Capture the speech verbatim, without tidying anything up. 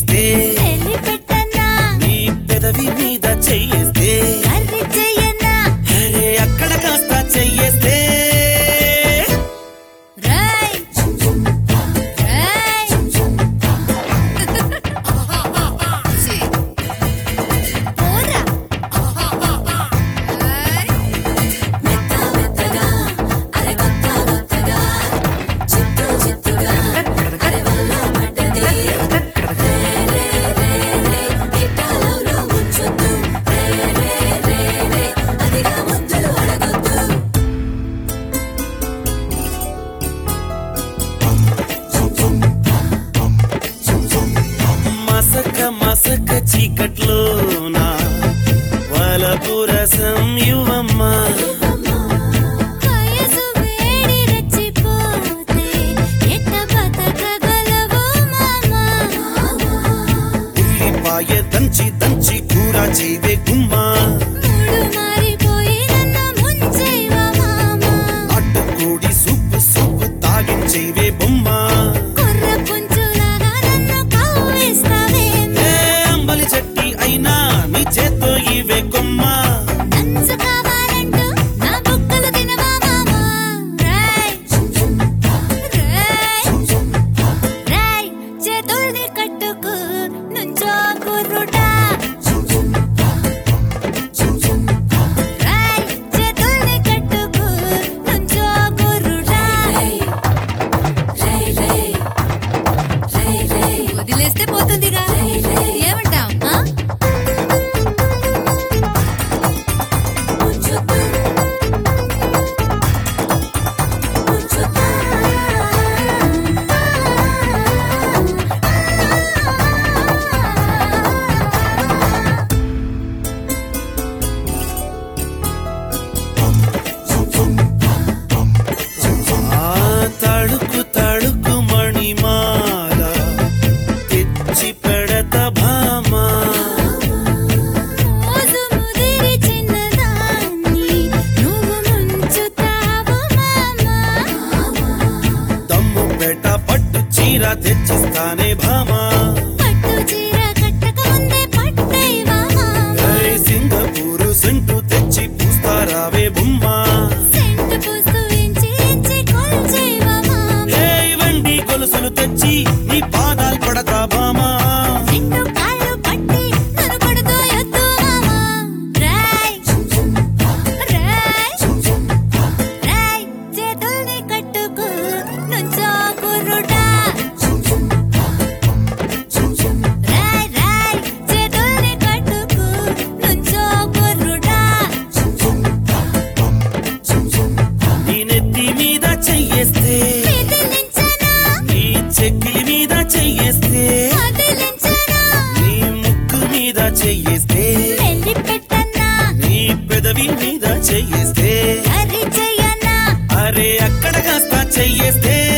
చెయ్యేస్తే నీ పెదవి మీద చెయ్యేస్తే అరే అక్కడ కాస్త చెయ్యేస్తే మసక చీకట్లోన వలపు రసం యువమ్మా ఉల్లిపాయ దంచి దంచి కూర చేయవే గుమ్మా నాటుకోడి సూపు సూపు తాగించేవే బొమ్మా చెట్టి అయినా నీ చేత్తో ఇవే కొమ్మా వదిలేస్తే పోతుందిగా ఏమంటావ్ తడుకు తడుకు మణిమాల తెచ్చి పెడత భామా దమ్ము పెట్ట పట్టు చీర తెచ్చిస్తానే భామా సింగపూరు సెంటు తెచ్చి పూస్తారావే బొమ్మా గొలుసులు తెచ్చి నీ పాదాలు పడతా బామా నీ నెత్తి మీద చెయ్యేస్తే చెక్కిలి మీద చెయ్యేస్తే నీ ముక్కు మీద చెయ్యేస్తే నీ పెదవి మీద చెయ్యేస్తే అరే అక్కడ కాస్త చెయ్యేస్తే